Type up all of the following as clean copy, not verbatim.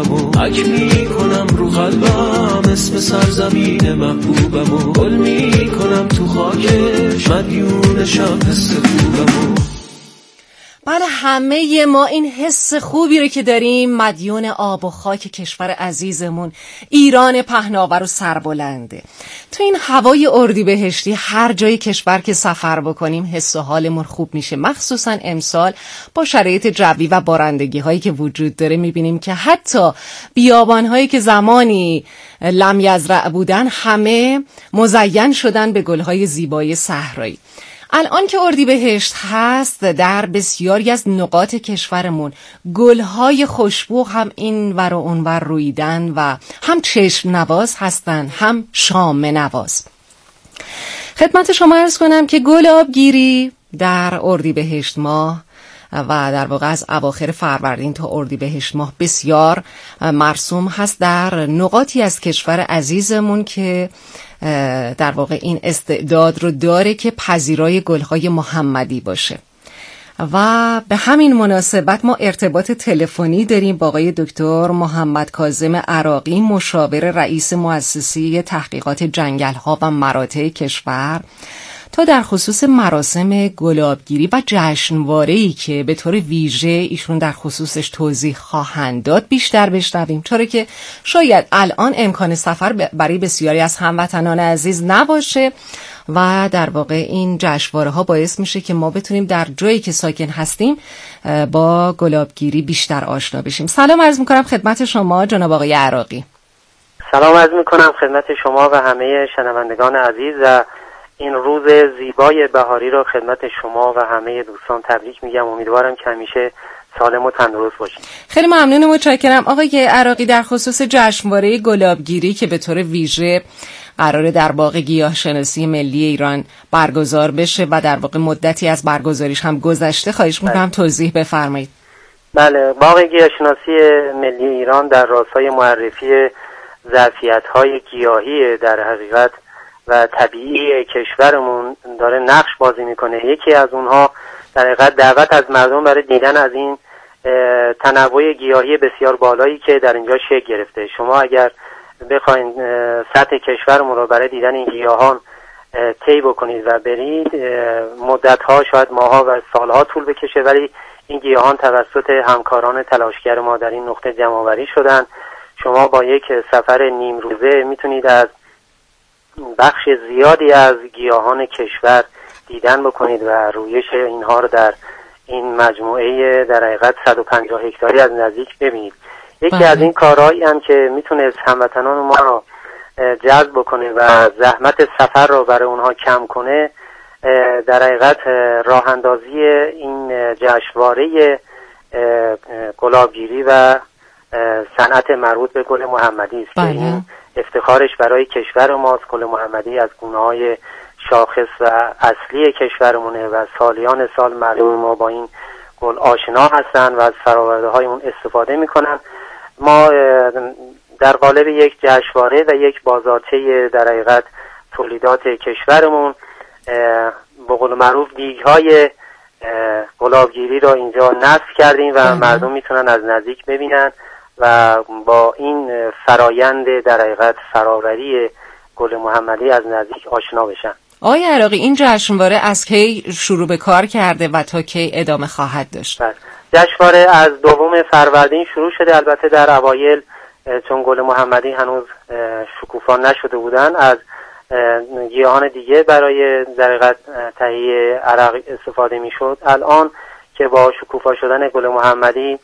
خوبمو حک میکنم رو قلبم اسم سرزمین محبوبمو گل میکنم تو خاکش مدیونشم حس خوبمو. بله همه ما این حس خوبی رو که داریم مدیون آب و خاک کشور عزیزمون ایران پهناور و سربلنده. تو این هوای اردیبهشتی هر جای کشور که سفر بکنیم حس و حالمون خوب میشه، مخصوصا امسال با شرایط جوی و بارندگی هایی که وجود داره میبینیم که حتی بیابان هایی که زمانی لم یزرع بودن همه مزین شدن به گلهای زیبای صحرایی. الان که اردیبهشت هست در بسیاری از نقاط کشورمون گلهای خوشبو هم این ور و اون ور رویدن و هم چشم نواز هستن هم شام نواز. خدمت شما عرض کنم که گل آبگیری در اردیبهشت ماه و در واقع از اواخر فروردین تا اردیبهشت ماه بسیار مرسوم هست در نقاطی از کشور عزیزمون که در واقع این استعداد رو داره که پذیرای گلهای محمدی باشه. و به همین مناسبت ما ارتباط تلفنی داریم با آقای دکتر محمد کاظم عراقی، مشاور رئیس مؤسسه تحقیقات جنگل‌ها و مراتع کشور، تا در خصوص مراسم گلابگیری و جشنواره‌ای که به طور ویژه ایشون در خصوصش توضیح خواهند داد بیشتر بشنویم، چرا که شاید الان امکان سفر برای بسیاری از هموطنان عزیز نباشه و در واقع این جشنواره‌ها باعث میشه که ما بتونیم در جایی که ساکن هستیم با گلابگیری بیشتر آشنا بشیم. سلام عرض میکنم خدمت شما جناب آقای عراقی. سلام عرض میکنم خدمت شما و همه شنوندگان عزیز و این روز زیبای بهاری رو خدمت شما و همه دوستان تبریک میگم. امیدوارم که همیشه سالم و تندرست باشید. خیلی ممنون و متشکرم آقای عراقی. در خصوص جشنواره گلابگیری که به طور ویژه قراره در باغ گیاهشناسی ملی ایران برگزار بشه و در واقع مدتی از برگزاریش هم گذشته، خواهش میکنم توضیح بفرمایید. بله، باغ گیاهشناسی ملی ایران در راستای معرفی ظرفیت‌های گیاهی در حقیقت و طبیعی کشورمون داره نقش بازی میکنه. یکی از اونها در حقیقت دعوت از مردم برای دیدن از این تنوع گیاهی بسیار بالایی که در اینجا شکل گرفته. شما اگر بخواید سطح کشورمون رو برای دیدن این گیاهان طی بکنید و برید، مدت‌ها شاید ماها و سالها طول بکشه، ولی این گیاهان توسط همکاران تلاشگر ما در این نقطه جمع‌آوری شدن. شما با یک سفر نیم روزه میتونید از بخش زیادی از گیاهان کشور دیدن بکنید و رویش اینها رو در این مجموعه در حقیقت 150 هکتاری از نزدیک ببینید. یکی از این کارهایی هم که میتونست هموطنان ما رو جذب بکنه و زحمت سفر رو برای اونها کم کنه، در حقیقت راه اندازی این جشنواره گلابگیری و صنعت مربوط به گل محمدی است که این افتخارش برای کشور ماست. گل محمدی از گونه‌های شاخص و اصلی کشورمونه و سالیان سال مردم ما با این گل آشنا هستن و از فرآورده‌های اون استفاده میکنن. ما در قالب یک جشنواره و یک بازارچه در حقیقت تولیدات کشورمون به قول معروف دیگ‌های گلابگیری را اینجا نصب کردیم و مردم میتونن از نزدیک ببینن و با این فرایند در حقیقت فرآوری گل محمدی از نزدیک آشنا بشن. آقای عراقی، این جشنواره از کی شروع به کار کرده و تا کی ادامه خواهد داشت؟ جشنواره از 2 فروردین شروع شده. البته در اوایل چون گل محمدی هنوز شکوفا نشده بودن، از گیاهان دیگه برای در حقیقت تهیه عرق استفاده میشد. الان که با شکوفا شدن گل محمدی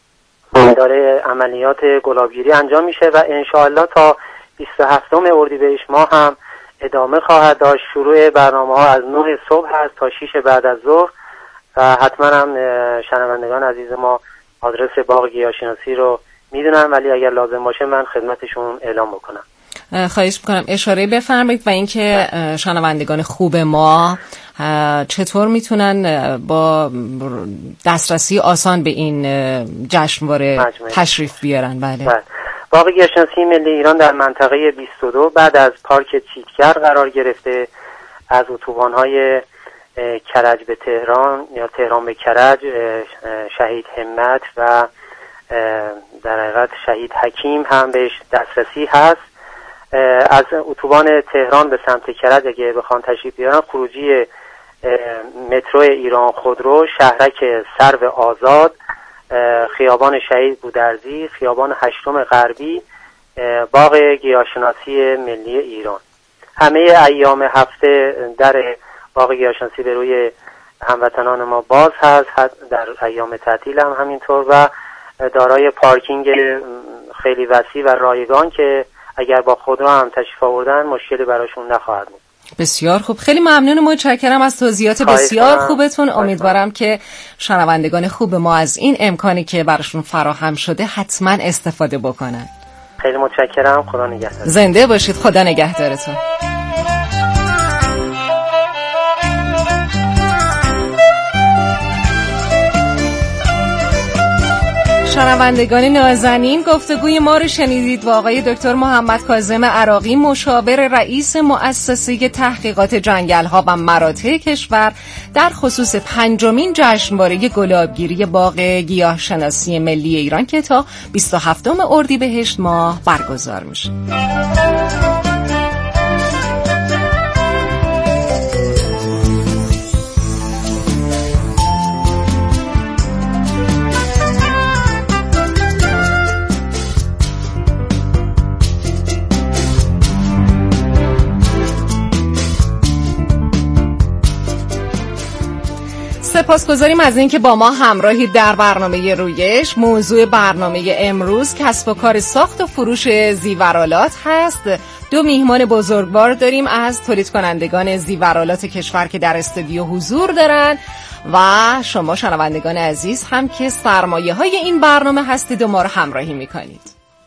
داره عملیات گلابگیری انجام میشه و انشاءالله تا 27 اردیبهشت ماه هم ادامه خواهد داشت. شروع برنامه ها از 9 صبح هست تا 6 بعد از ظهر و حتما هم شنوندگان عزیز ما آدرس باغ گیاهشناسی رو میدونن، ولی اگر لازم باشه من خدمتشون اعلام بکنم. خواهش میکنم اشاره بفرمایید و اینکه شنوندگان خوب ما چطور میتونن با دسترسی آسان به این جشنواره تشریف بیارن. بله. باغ گیاهشناسی ملی ایران در منطقه 22 بعد از پارک چیتگر قرار گرفته. از اتوبان‌های کرج به تهران یا تهران به کرج، شهید همت و در حقیقت شهید حکیم هم بهش دسترسی هست. از اتوبان تهران به سمت کرج اگه بخوان تشریف بیارن، خروجی مترو ایران خودرو، شهرک سرو آزاد، خیابان شهید بودرزی، خیابان هشتم غربی، باغ گیاهشناسی ملی ایران. همه ایام هفته در باغ گیاهشناسی به روی هموطنان ما باز هست، در ایام تعطیل هم همینطور، و دارای پارکینگ خیلی وسیع و رایگان که اگر با خودرو هم تشریف آوردن مشکلی براشون نخواهد بود. بسیار خوب، خیلی ممنون، متشکرم از توضیحات بسیار خوبتون. امیدوارم که شنوندگان خوب ما از این امکانی که براشون فراهم شده حتما استفاده بکنن. خیلی متشکرم، خدا نگهدار. زنده باشید، خدا نگهدارتون. شنوندگان نازنین، گفتگوی ما رو شنیدید با آقای دکتر محمد کاظم عراقی، مشاور رئیس مؤسسه تحقیقات جنگل‌ها و مراتع کشور در خصوص 5مین جشنواره گلابگیری باغ گیاهشناسی ملی ایران که تا 27 اردیبهشت ماه برگزار میشه. سپاسگزاریم از اینکه با ما همراهید در برنامه رویش. موضوع برنامه امروز کسب و کار ساخت و فروش زیورآلات هست. 2 میهمان بزرگوار داریم از تولید کنندگان زیورآلات کشور که در استودیو حضور دارن و شما شنوندگان عزیز هم که سرمایه های این برنامه هستید و ما رو همراهی میکنید.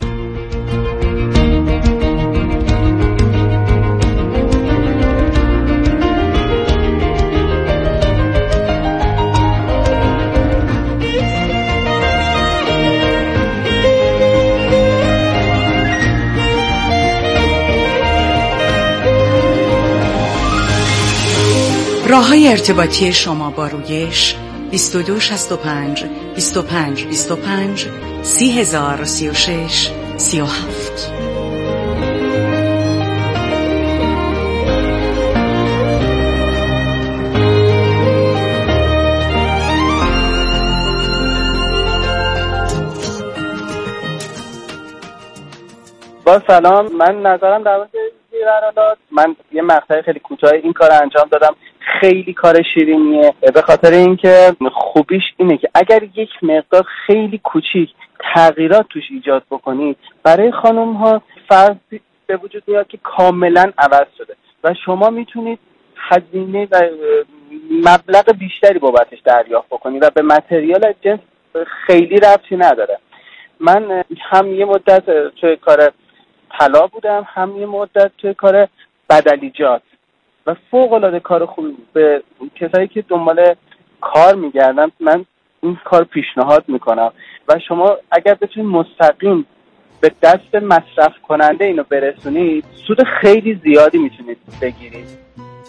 راه‌های ارتباطی شما با رویش 2265 25 25 3036 37. با سلام، من نظرم در مورد زیورآلات، من یه مقطع خیلی کوتاه این کار انجام دادم. خیلی کار شیرینیه، به خاطر اینکه خوبیش اینه که اگر یک مقدار خیلی کوچیک تغییرات توش ایجاد بکنید، برای خانم ها فرضی به وجود میاد که کاملا عوض شده و شما میتونید هزینه و مبلغ بیشتری بابتش دریافت بکنید و به متریال جنس خیلی ربطی نداره. من هم یه مدت توی کار طلا بودم، هم یه مدت توی کار بدلیجات و فوق‌العاده کار خوبی. به کسایی که دنبال کار میگردن من این کار پیشنهاد میکنم و شما اگر بتونید مستقیم به دست مصرف کننده اینو برسونید، سود خیلی زیادی میتونید بگیرید.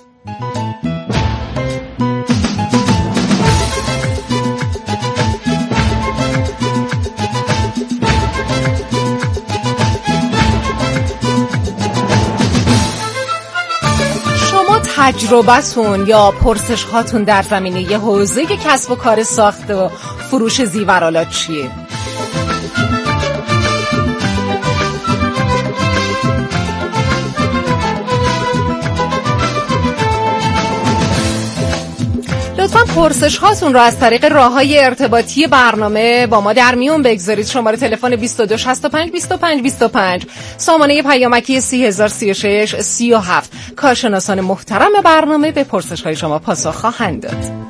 تجربتون یا پرسش هاتون در زمینه حوزه کسب و کار ساخت و فروش زیورآلات چیه؟ لطفاً پرسش هاتون رو از طریق راه‌های ارتباطی برنامه با ما در میون بگذارید. شماره تلفن 2265 25 25، سامانه پیامکی 3036 37. کارشناسان محترم برنامه به پرسش های شما پاسخ خواهند داد.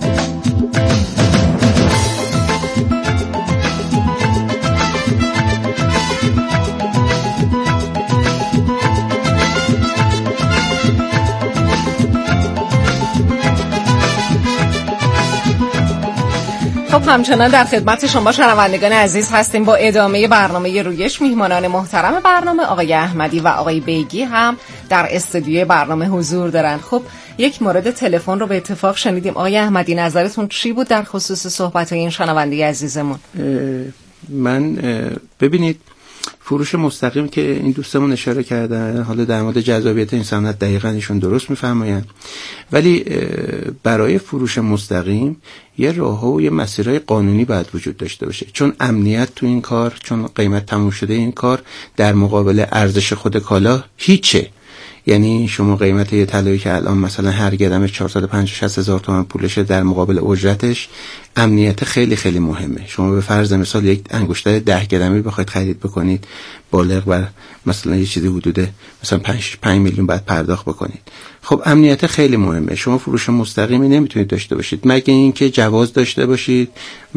خب همچنان در خدمت شما شنوندگان عزیز هستیم با ادامه برنامه رویش. میهمانان محترم برنامه آقای احمدی و آقای بیگی هم در استودیوی برنامه حضور دارن. خب یک مورد تلفن رو به اتفاق شنیدیم. آقای احمدی نظرتون چی بود در خصوص صحبت‌های این شنونده عزیزمون؟ من ببینید فروش مستقیم که این دوستمون اشاره کردن، حالا در مورد جذابیت این صنعت دقیقاً ایشون درست میفرمایند، ولی برای فروش مستقیم یه راه‌ها و یه مسیرهای قانونی باید وجود داشته باشه، چون امنیت تو این کار، چون قیمت تموم شده این کار در مقابل ارزش خود کالا هیچه. یعنی شما قیمت یه طلایی که الان مثلا هر گرمش 450 هزار تومان پولشه، در مقابل اجرتش امنیت خیلی خیلی مهمه. شما به فرض مثال یک انگشتر 10 گرمی بخواید خرید بکنید، بالغ بر مثلا یه چیزی حدود مثلا 5 میلیون بعد پرداخت بکنید. خب امنیت خیلی مهمه. شما فروش مستقیمی نمیتونید داشته باشید مگه اینکه جواز داشته باشید،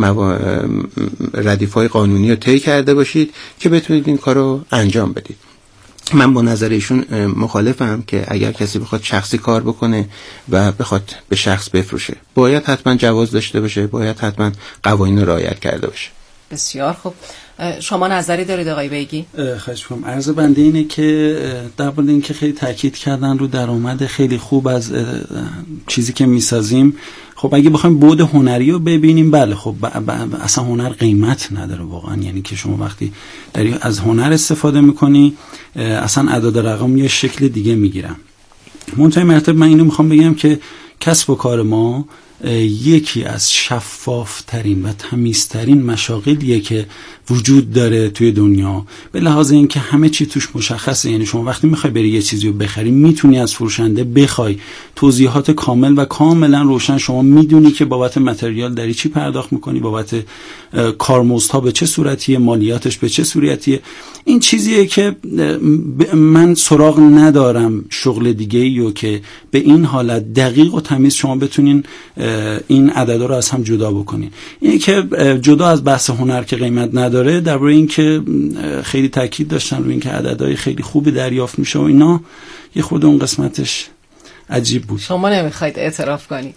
ردیف‌های قانونی رو طی کرده باشید که بتونید این کارو انجام بدید. من با نظر ایشون مخالفم که اگر کسی بخواد شخصی کار بکنه و بخواد به شخص بفروشه، باید حتما جواز داشته باشه، باید حتما قوانین رو رعایت کرده باشه. بسیار خوب. شما نظری دارید آقای بیگی؟ خواهش می‌کنم. عرض بنده اینه که در مورد اینکه خیلی تاکید کردن رو درآمد خیلی خوب از چیزی که میسازیم. خب اگه بخوایم بعد هنری رو ببینیم، بله خب اصلا هنر قیمت نداره واقعا. یعنی که شما وقتی داری از هنر استفاده میکنی اصلا اعداد رقم یه شکل دیگه میگیرن. منتهی مرتبه من اینو میخوام بگم که کسب و کار ما یکی از شفافترین و تمیزترین مشاغلیه که وجود داره توی دنیا، به لحاظ اینکه همه چی توش مشخصه. یعنی شما وقتی میخوای بری یه چیزی رو بخری میتونی از فروشنده بخوای توضیحات کامل و کاملا روشن. شما میدونی که بابت متریال داری چی پرداخت میکنی، بابت کارمزدها به چه صورتیه، مالیاتش به چه صورتیه. این چیزیه که من سراغ ندارم شغل دیگه‌ای رو که به این حالت دقیق و تمیز شما بتونین این عددا رو از هم جدا بکنین. اینه که جدا از بحث هنر که قیمت نداره، درباره این که خیلی تاکید داشتن روی این که عددهای خیلی خوبی دریافت میشه و اینا، یه خود اون قسمتش عجیب بود. شما نمیخواید اعتراف کنید.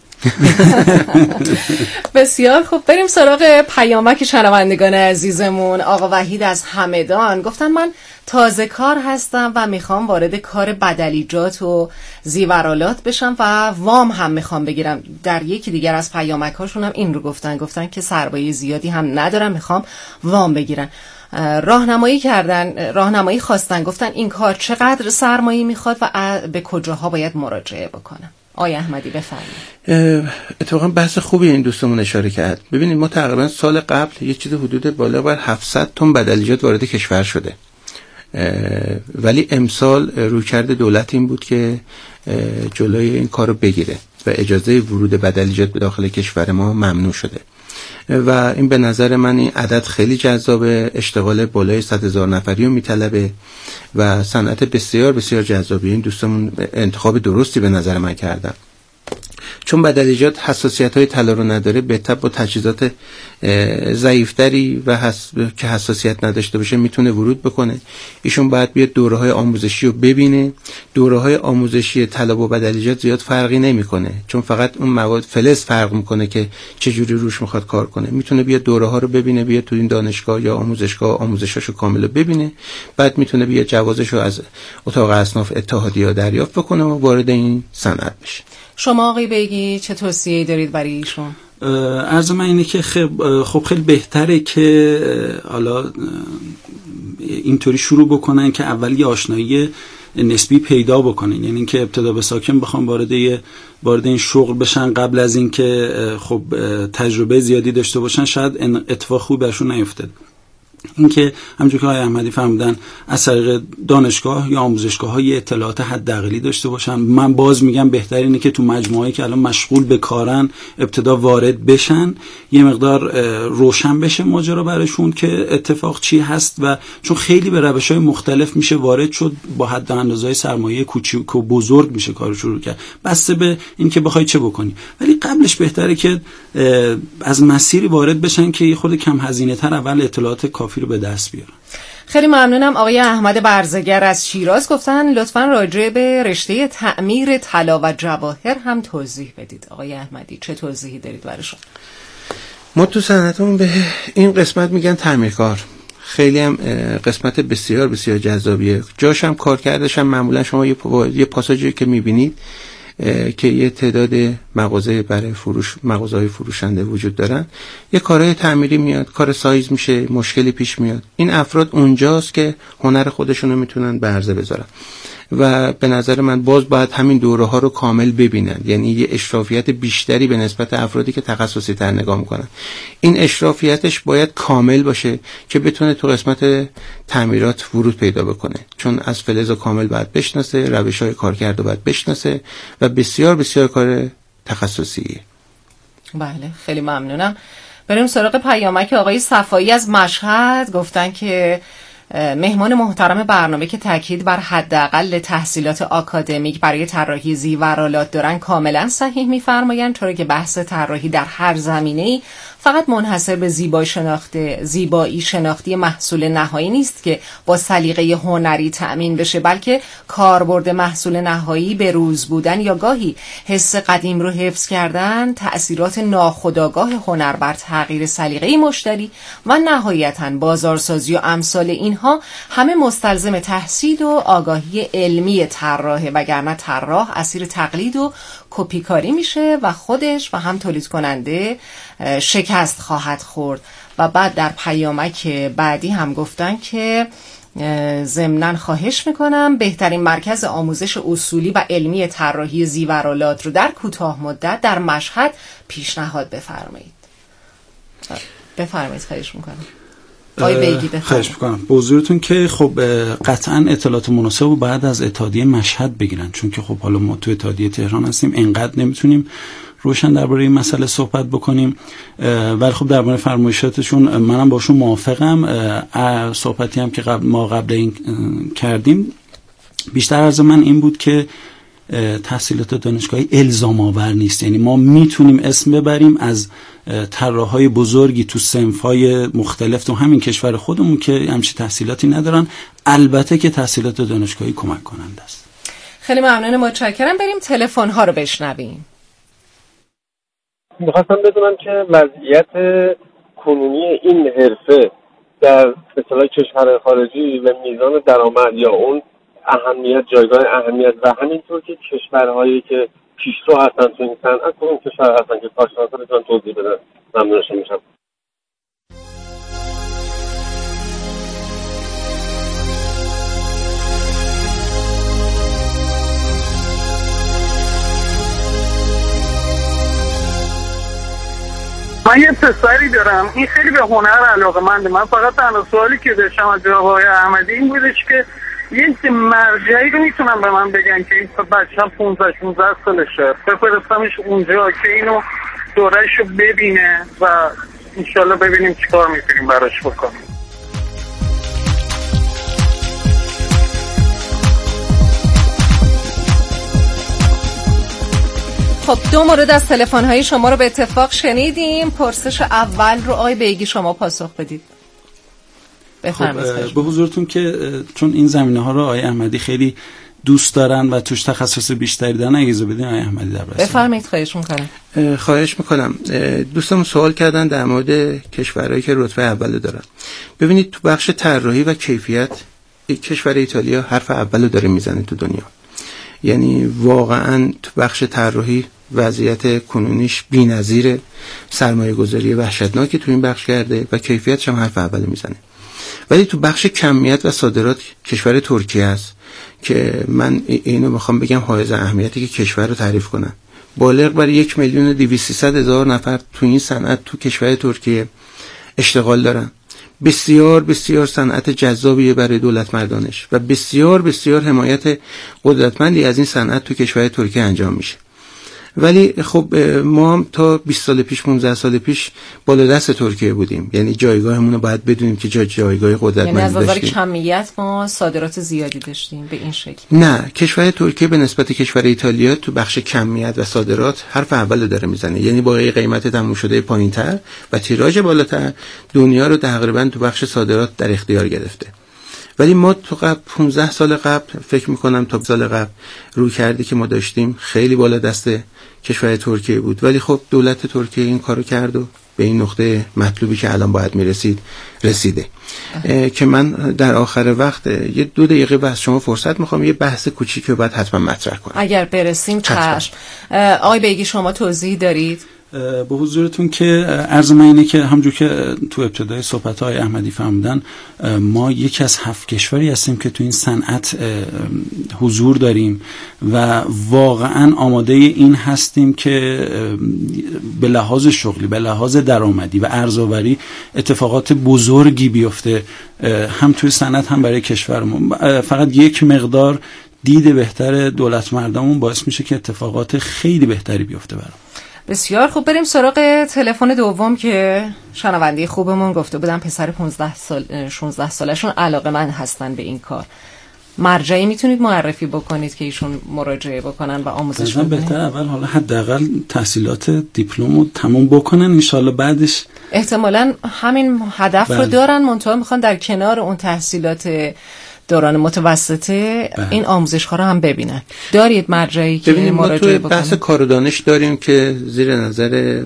بسیار خوب. بریم سراغ پیامک شنوندگان عزیزمون. آقا وحید از همدان گفتن من تازه کار هستم و میخوام وارد کار بدلیجات و زیورالات بشم و وام هم میخوام بگیرم. در یکی دیگر از پیامک هاشون هم این رو گفتن که سرمایه زیادی هم ندارم، میخوام وام بگیرن. راهنمایی خواستن، گفتن این کار چقدر سرمایه میخواد و به کجاها باید مراجعه بکنم. آقای احمدی بفرمایید. اتفاقا بحث خوبی این دوستمون اشاره کرد. ببینید ما تقریبا سال قبل یه چیز حدود بالا بر 700 تن بدلیجات وارد کشور شده، ولی امسال رویکرد دولت این بود که جلوی این کارو بگیره و اجازه ورود بدلیجات به داخل کشور ما ممنوع شده و این به نظر من این عدد خیلی جذابه. اشتغال بالای 100,000 نفری رو میطلبه و صنعت بسیار بسیار جذابی. این دوستمون انتخاب درستی به نظر من کردن، چون بدلیجات حساسیت‌های طلا رو نداره، بهتر با تجهیزات ضعیف‌تری و که حساسیت نداشته باشه میتونه ورود بکنه. ایشون باید بیاد دوره‌های آموزشی رو ببینه. دوره‌های آموزشی طلا و بدلیجات زیاد فرقی نمی‌کنه، چون فقط اون مواد فلز فرق می‌کنه که چه جوری روش می‌خواد کار کنه. میتونه بیاد دوره‌ها رو ببینه، بیاد تو این دانشگاه یا آموزشگاه آموزشاشو کامل ببینه، بعد میتونه بیاد جوازشو از اتاق اصناف اتحادیه دریافت بکنه و وارد این صنعت بشه. شما آقای بیگی چه توصیه‌ای دارید برای ایشون؟ عرض من اینه که خب خیلی بهتره که حالا اینطوری شروع بکنن که اول یه آشنایی نسبی پیدا بکنن. یعنی اینکه ابتدا به ساکن بخوام وارد این شغل بشن قبل از اینکه خب تجربه زیادی داشته باشن، شاید اتفاق خوبی برشون نیفتاد. اینکه همونجوری که آقای احمدی فرمودن از طریق دانشگاه یا آموزشگاه‌های اطلاعات حداقلی داشته باشن. من باز میگم بهتره اینه که تو مجموعه‌ای که الان مشغول به کارن ابتدا وارد بشن، یه مقدار روشن بشه ماجرا براشون که اتفاق چی هست، و چون خیلی به روش‌های مختلف میشه وارد شد، با حد و اندازه‌های سرمایه کوچیک و بزرگ میشه کارو شروع کرد، بسته به اینکه بخوای چه بکنی. ولی قبلش بهتره که از مسیری وارد بشن که یه خورده کم هزینه‌تر اول اطلاعات کافی رو به دست بیارن. خیلی ممنونم. آقای احمد برزگر از شیراز گفتن لطفاً راجع به رشته تعمیر طلا و جواهر هم توضیح بدید. آقای احمدی چه توضیحی دارید براشون؟ ما تو صنعتمون به این قسمت میگن تعمیرکار. خیلی هم قسمت بسیار بسیار جذابیه. جاش هم کار کردشم. معمولا شما یه پاساژی که میبینید که یه تعداد مغازه برای فروش، مغازه‌های فروشنده وجود دارن، یه کارهای تعمیری میاد، کار سایز میشه، مشکلی پیش میاد، این افراد اونجاست که هنر خودشونو میتونن به عرضه بذارن و به نظر من باز باید همین دوره ها رو کامل ببینن، یعنی یه اشرافیت بیشتری به نسبت افرادی که تخصصی تر نگاه میکنن. این اشرافیتش باید کامل باشه که بتونه تو قسمت تعمیرات ورود پیدا بکنه، چون از فلز کامل باید بشناسه، روش های کارکرد رو باید بشناسه و بسیار بسیار کار تخصصیه. بله خیلی ممنونم. بریم سراغ پیامک آقای صفایی از مشهد. گفتن که مهمان محترم برنامه که تاکید بر حداقل تحصیلات آکادمیک برای طراحی زیورآلات دارن کاملا صحیح می‌فرمایند، طوری که بحث طراحی در هر زمینه‌ای فقط منحصر به زیبایی شناختی محصول نهایی نیست که با سلیقه هنری تأمین بشه، بلکه کاربرد محصول نهایی به روز بودن یا گاهی حس قدیم رو حفظ کردن، تأثیرات ناخودآگاه هنر بر تغییر سلیقه مشتری و نهایتاً بازارسازی و امثال اینها همه مستلزم تحصیل و آگاهی علمی طراحه، وگرنه طراح اسیر تقلید و کپیکاری میشه و خودش و هم تولید کننده شکست خواهد خورد. و بعد در پیامک بعدی هم گفتن که ضمناً خواهش میکنم بهترین مرکز آموزش اصولی و علمی طراحی زیورآلات رو در کوتاه مدت در مشهد پیشنهاد بفرمایید. بفرمایید خواهش میکنم. خواهش میکنم. به حضورتون که خب قطعا اطلاعات مناسب رو بعد از اتحادیه مشهد بگیرن، چون که خب حالا ما تو اتحادیه تهران هستیم، انقدر نمیتونیم روشن درباره این مسئله صحبت بکنیم، ولی خب درباره فرمایشاتشون منم باشون موافقم. صحبتی هم که ما قبل این کردیم بیشتر عرض من این بود که تحصیلات دانشگاهی الزام آور نیست، یعنی ما میتونیم اسم ببریم از طراحای بزرگی تو صنف‌های مختلف تو همین کشور خودمون که همچین تحصیلاتی ندارن، البته که تحصیلات دانشگاهی کمک کننده است. خیلی ممنون، متشکرم. بریم تلفن ها رو بشنویم. میخواستم بدونم که وضعیت کنونی این حرفه در اصطلاح کشور خارجی و میزان درآمد یا اون اهمیت، جایگاه اهمیت و همینطور که کشورهایی که پیشرو هستن تو این صنعت کدوم کشور هستن که کارشناسا بتونن توضیح بدن، ممنونشون میشم. من یه پسری دارم، این خیلی به هنر علاقه‌منده. من فقط تنها سوالی که داشتم از جناب آقای احمدی این بودش که یه مرجعی رو میتونم به من بگن که این بچه‌م 15-16 سالشه، بفرستمش اونجا که اینو دوره‌ش رو ببینه و انشالله ببینیم چیکار میتونیم براش بکنیم. خب 2 مورد از تلفن‌های شما رو به اتفاق شنیدیم. پرسش اول رو آقای بیگی شما پاسخ بدید. خب به حضورتون که چون این زمینه‌ها رو آقای احمدی خیلی دوست دارن و توش تخصص بیشتری دارن، اجازه بدین آقای احمدی در بررسی. بفرمایید. خواهش می‌کنم. خواهش می‌کنم. دوستان سوال کردن در مورد کشورهایی که رتبه اول دارن. ببینید تو بخش طراحی و کیفیت کشور ایتالیا حرف اولو داره میزنه تو دنیا. یعنی واقعا تو بخش طراحی وضعیت کنونیش بی‌نظیره، سرمایه‌گذاری وحشتناکی تو این بخش کرده و کیفیتش هم حرف اول میزنه. ولی تو بخش کمیت و صادرات کشور ترکیه است که من اینو میخوام بگم حائز اهمیتی که کشور رو تعریف کنم. بالغ بر 1,200,000 نفر تو این صنعت تو کشور ترکیه اشتغال دارن. بسیار بسیار صنعت جذابیه برای دولت مردانش و بسیار بسیار حمایت قدرتمندی از این صنعت تو کشور ترکیه انجام میشه. ولی خب ما هم تا 20 سال پیش 15 سال پیش بالا دست ترکیه بودیم، یعنی جایگاهمون رو باید بدونیم که جایگاه قدرتمندی داشتیم. یعنی از نظر کمیت ما صادرات زیادی داشتیم به این شکل؟ نه، کشور ترکیه به نسبت کشور ایتالیا تو بخش کمیت و صادرات حرف اول داره میزنه، یعنی با قیمت تموم شده پایین‌تر و تیراژ بالاتر دنیا رو تقریبا تو بخش صادرات در اختیار گرفته. ولی ما تو قبل 15 سال قبل فکر میکنم تا سال قبل روی کردی که ما داشتیم خیلی بالا دست کشور ترکیه بود، ولی خب دولت ترکیه این کارو کرد و به این نقطه مطلوبی که الان باید میرسید رسیده. که من در آخر وقت یه 2 دقیقه بس شما فرصت میخوام یه بحث کوچیکی رو بعد حتما مطرح کنم اگر برسیم. چشم. آقای بیگی شما توضیح دارید؟ به حضورتون که عرض من اینه که همونجور که تو ابتدای صحبت‌های احمدی فرمودن، ما یکی از 7 کشوری هستیم که تو این صنعت حضور داریم و واقعا آماده این هستیم که به لحاظ شغلی، به لحاظ درآمدی و ارزآوری اتفاقات بزرگی بیفته، هم توی صنعت هم برای کشورمون. فقط یک مقدار دید بهتر دولت مردمون باعث میشه که اتفاقات خیلی بهتری بیفته برام. بسیار خوب، بریم سراغ تلفن دوم که شنونده خوبمون گفته بودن پسر 16 سالشون علاقه‌مند هستن به این کار. مرجعی میتونید معرفی بکنید که ایشون مراجعه بکنن و آموزش ببینن؟ بهتر اول حالا حداقل تحصیلات دیپلمو تموم بکنن، ان شاءالله بعدش احتمالاً همین هدف رو دارن، منتها میخوان در کنار اون تحصیلات دوران متوسطه این آموزش‌ها رو هم ببینن. دارید مرجعی که مراجعه بکنید؟ بحث کار و دانش داریم که زیر نظر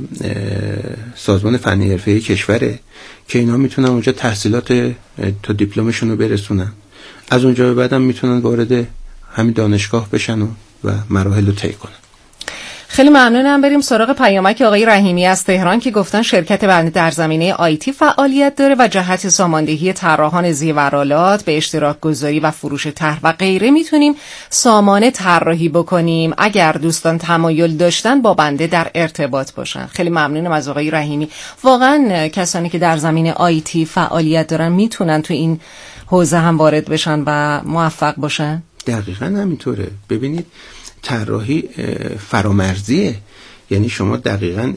سازمان فنی حرفه‌ای کشوره که اینا میتونن اونجا تحصیلات تا دیپلمشون رو برسونن، از اونجا به بعدم میتونن وارد همین دانشگاه بشن و مراحل رو طی کنن. خیلی ممنونم. بریم سراغ پیامک آقای رحیمی از تهران که گفتن شرکت بنده در زمینه آیتی فعالیت داره و جهت ساماندهی طراحان زیورآلات به اشتراک گذاری و فروش طرح و غیره میتونیم سامانه طراحی بکنیم. اگر دوستان تمایل داشتن با بنده در ارتباط باشن. خیلی ممنونم از آقای رحیمی. واقعا کسانی که در زمینه آیتی فعالیت دارن میتونن تو این حوزه هم وارد بشن و موفق باشن؟ دقیقاً همینطوره. ببینید طراحی فرامرزیه، یعنی شما دقیقاً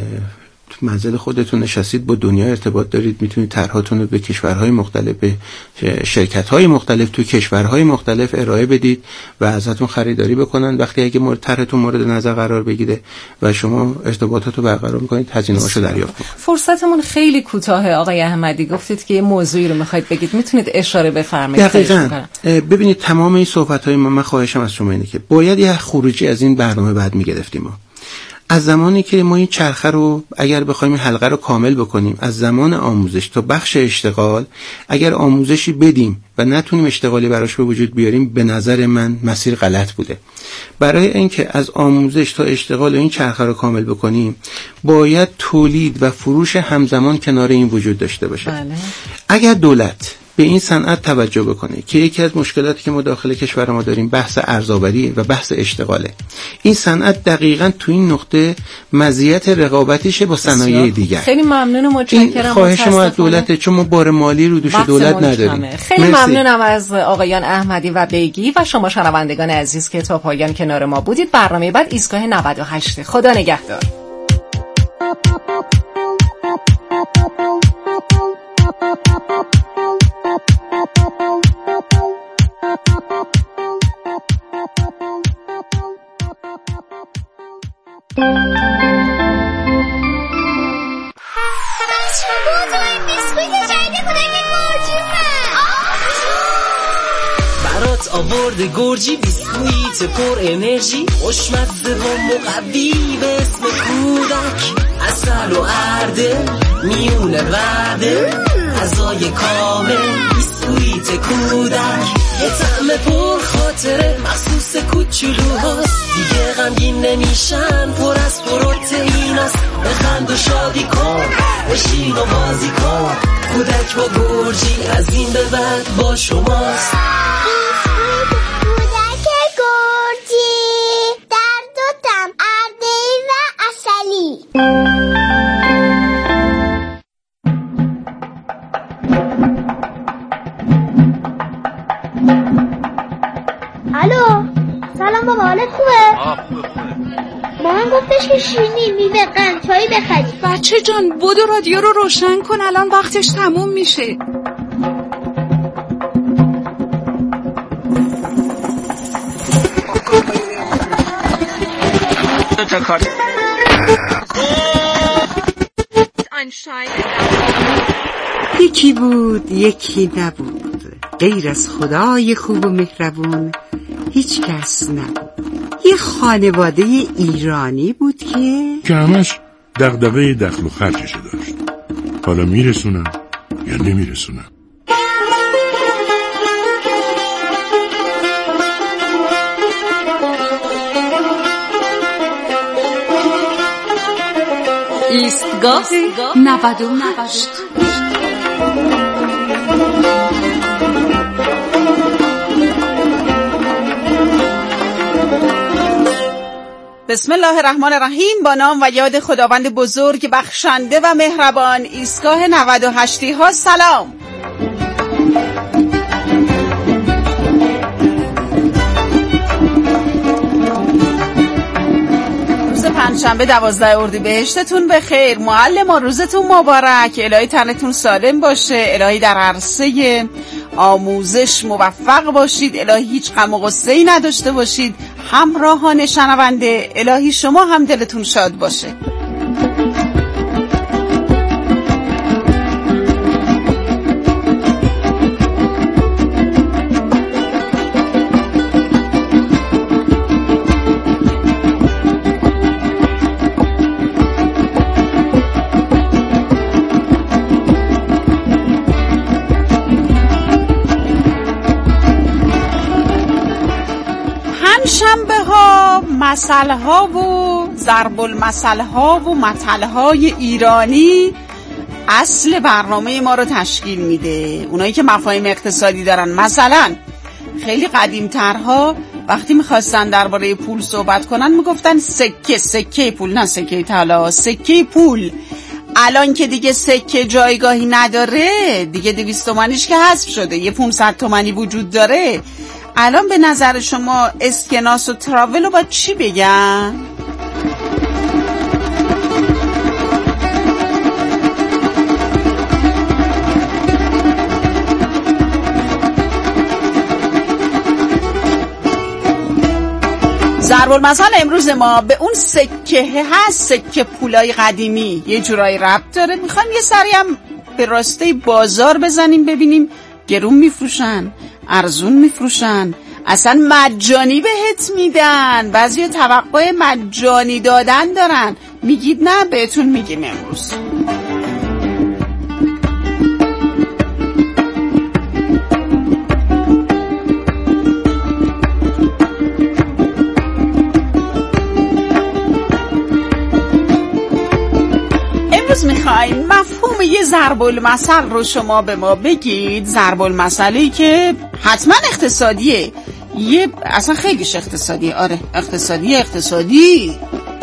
تو منزل خودتون نشستید، با دنیا ارتباط دارید، میتونید طرحاتون رو به کشورهای مختلف، به شرکت‌های مختلف تو کشورهای مختلف ارائه بدید و ازتون خریداری بکنن. وقتی اگه طرحتون مورد نظر قرار بگیره و شما ارتباطات رو برقرار می‌کنید، هزینه‌هاشو دریافت کنید. فرصتمون خیلی کوتاهه آقای احمدی، گفتید که یه موضوعی رو می‌خواید بگید، میتونید اشاره بفرمایید؟ دقیقاً. ببینید تمام این صحبت‌های من خواهشم از شما اینه که باید یه خروجی از این برنامه بعد می‌گرفتیم. از زمانی که ما این چرخه رو اگر بخوایم حلقه رو کامل بکنیم، از زمان آموزش تا بخش اشتغال، اگر آموزشی بدیم و نتونیم اشتغالی براش به وجود بیاریم، به نظر من مسیر غلط بوده. برای اینکه از آموزش تا اشتغال این چرخه رو کامل بکنیم، باید تولید و فروش همزمان کنار این وجود داشته باشه. بله. اگر دولت به این صنعت توجه بکنه که یکی از مشکلاتی که ما داخل کشور ما داریم بحث ارزآوری و بحث اشتغاله، این صنعت دقیقاً تو این نقطه مزیت رقابتیشه با صنایع دیگر. خیلی ممنون و متشکرم. این خواهش ما از دولته، چون ما بار مالی رو دوش دولت نداریم. خیلی ممنونم از آقایان احمدی و بیگی و شما شنوندگان عزیز که تا پایان کنار ما بودید. برنامه بعد ایستگاه 98. خدا نگهدار. برات آورده گرجی، بیسکویت پر انرژی، خوشمزه و مقوی به اسم کودک، عسل و ارده میونه ورده، غذای کامل بیسکویت کودک، یه طعم پر خاطره مخصوص کوچولوهاست، دیگه غمگین نمیشن، پر از پروتئیناست، بخند و شادی کن، بشین و بازی کن، کودک با گرجی از این به بعد با شماست. کودک گرجی در دو طعم، ارده‌ای و عسلی. الو، سلام بابا، حالت خوبه؟ مامان گفتش که شیرینی، میوه، قند، چایی بخری. بچه جان بدو رادیو رو روشن کن، الان وقتش تموم میشه. یکی بود یکی نبود، غیر از خدای خوب و مهربون هیچ کس نبود. یه خانواده ایرانی بود که همش دغدغه دخل و خرجشو داشت. حالا میرسونم یا نمیرسونم. ایستگاه 98. بسم الله الرحمن الرحیم. با نام و یاد خداوند بزرگ بخشنده و مهربان. ایستگاه 98 ها سلام. روز پنجشنبه 12 اردیبهشتتون بخیر. معلما روزتون مبارک. الهی تنتون سالم باشه. الهی در عرصه آموزش موفق باشید. الهی هیچ غم و غصه‌ای نداشته باشید. همراهان شنونده، الهی شما هم دلتون شاد باشه. شنبه ها مسئله ها و ضرب المثل ها و متل های ایرانی اصل برنامه ما رو تشکیل میده. اونایی که مفاهیم اقتصادی دارن، مثلا خیلی قدیم ترها وقتی میخواستن درباره پول صحبت کنن میگفتن سکه پول، نه سکه طلا، سکه پول. الان که دیگه سکه جایگاهی نداره، دیگه 200 تومانیش که حذف شده، یه 500 تومانی وجود داره. الان به نظر شما اسکناس و تراول رو باید چی بگن؟ ضرب المثل امروز ما به اون سکه هست، سکه پولای قدیمی یه جورایی ربط داره. میخوایم یه سری هم به راسته بازار بزنیم ببینیم گرون میفروشن، ارزون میفروشن، اصلا مجانی بهت میدن. بعضی توقع مجانی دادن دارن. میگید نه؟ بهتون میگیم امروز. امروز میخوایم مفهوم یه ضرب المثل رو شما به ما بگید. ضرب المثلی که حتما اقتصادیه، یه اصلا خیلیش اقتصادیه. آره اقتصادی.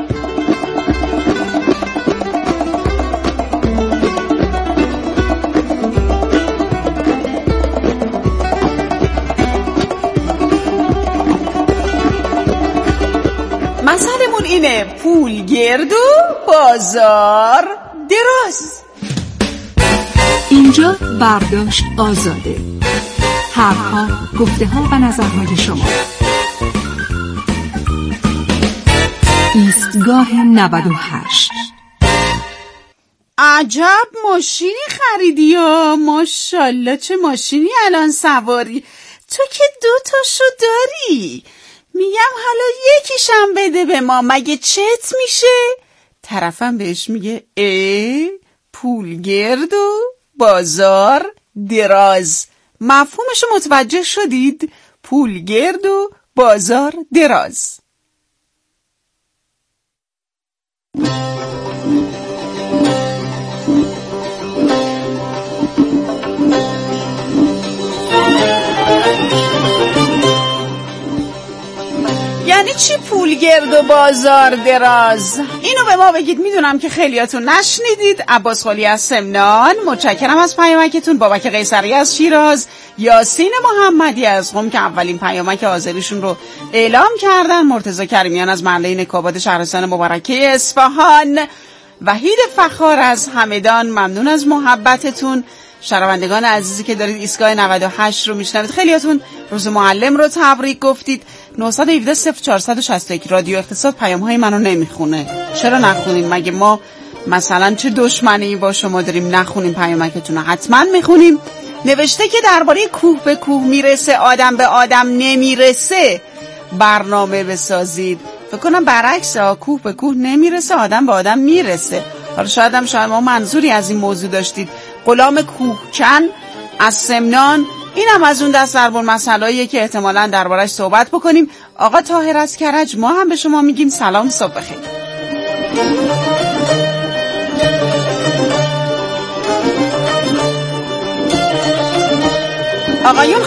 مثلمون اینه: پول گرد و بازار دراز. اینجا برداشت آزاده. حرفها، گفته‌ها و نظرهای شما. ایستگاه 98. عجب ماشینی خریدی یا ماشاءالله، چه ماشینی الان سواری. تو که 2 تاشو داری. میگم حالا یکیشم بده به ما، مگه چت میشه؟ طرفم بهش میگه پول گرد و بازار دراز. مفهومشو متوجه شدید؟ پول گرد و بازار دراز. یعنی چی پول گرد و بازار دراز؟ اینو به ما بگید. میدونم که خیلیاتون نشنیدید. عباس خلی از سمنان، متشکرم از پیامکتون. بابک قیصری از شیراز، یاسین محمدی از قم که اولین پیامک حاضریشون رو اعلام کردن، مرتضی کریمیان از محله نکاباد شهرستان مبارکه اصفهان، وحید فخار از همدان. ممنون از محبتتون. شنوندگان عزیزی که دارید ایستگاه 98 رو میشنوید، خیلیاتون روز معلم رو تبریک گفتید. 917 0461 رادیو اقتصاد پیام‌های منو نمیخونه. چرا نخونیم؟ مگه ما مثلا چه دشمنی با شما داریم نخونیم پیامکتون رو؟ حتما میخونیم. نوشته که درباره کوه به کوه میرسه، آدم به آدم نمیرسه برنامه بسازید. فکر کنم برعکس، کوه به کوه نمیرسه، آدم به آدم میرسه. حالا شاید ما منظوری از این موضوع داشتید. غلام کوهکن از سمنان، اینم از اون دست ضرب المثلاییه که احتمالاً دربارش صحبت بکنیم. آقا طاهر از کرج، ما هم به شما میگیم سلام، صبح بخیر. آقایون